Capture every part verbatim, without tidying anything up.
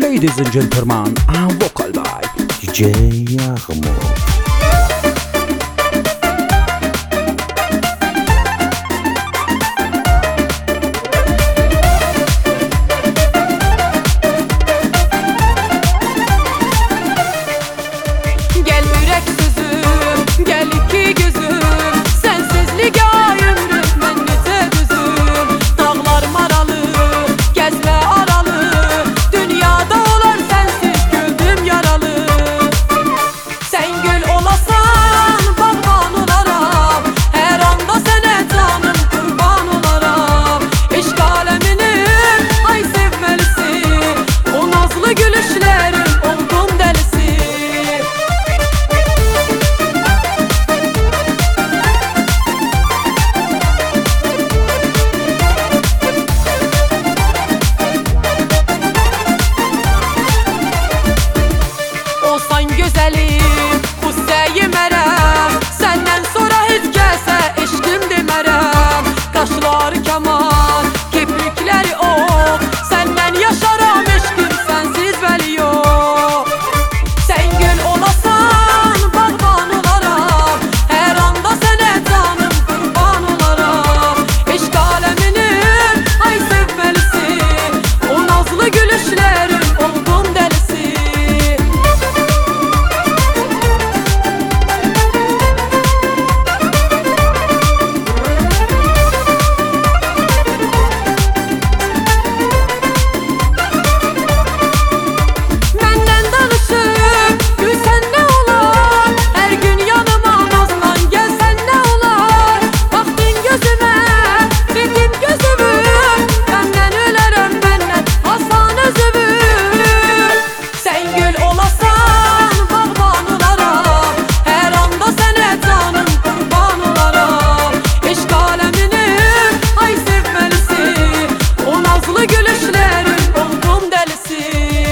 Ladies and gentlemen, and vocal by D J Yahmo. Gel ürek sözüm, gel iki gözüm, sensizlik ömrüm mennete düzüm. Dağlar maralı, gezme aralı, dünyada olar sensiz gülüm yaralı. Sen gül olasan bağban olaram, her anda sene canım kurban olaram. İşk aleminin ay sevmelisin, o nazlı gülüşlerin oldum delisi. Olsan güzelim, Hüseyin merem, senden sonra hiç kese eşkim demerem. Kaşlar keman, kiprikleri ok, senden yaşaram eşkim sensiz veli yok. Sen gül olasan bağban olaram, her anda sene canım kurban olaram. İşk aleminin ay sevmelisin, o nazlı gülüşlerin oldum delisi. Benden danışıp gülsen ne olar, her gün yanıma nazlan gelsen ne olar. Baktın gözüme, bildim gözümü, benden ölerim benden Hasan özümü. Sen gül olasan bağban olaram, her anda sene canım kurban olaram. İşk aleminin ay sevmelisin, o nazlı gülüşlerin oldum delisi.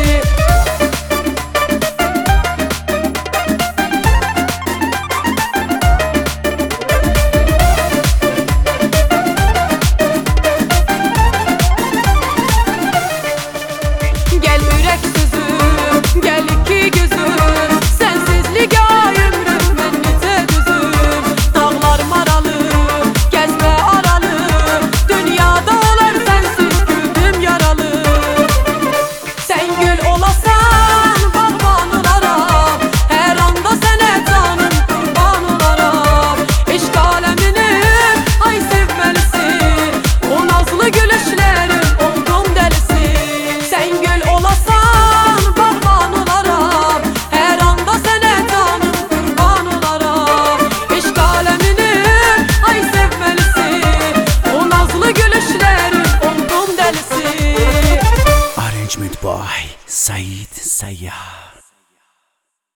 Gel ürek sözüm, gel iki gözüm, sensizlik ömrüm mennete düzüm. Dağlar maralı, gezme aralı, dünyada olar sensiz gülüm yaralı. Sen gül olasan bağban olaram, her anda sene canım kurban olaram. İşk aleminin ay sevmelisin, o nazlı gülüşlerin oldum delisi. Sen gül olasan bağban olaram, her anda sene canım kurban olaram. İşk aleminin ay sevmelisin, o nazlı gülüşlerin oldum delisi. Arrangement by Said Sayyad.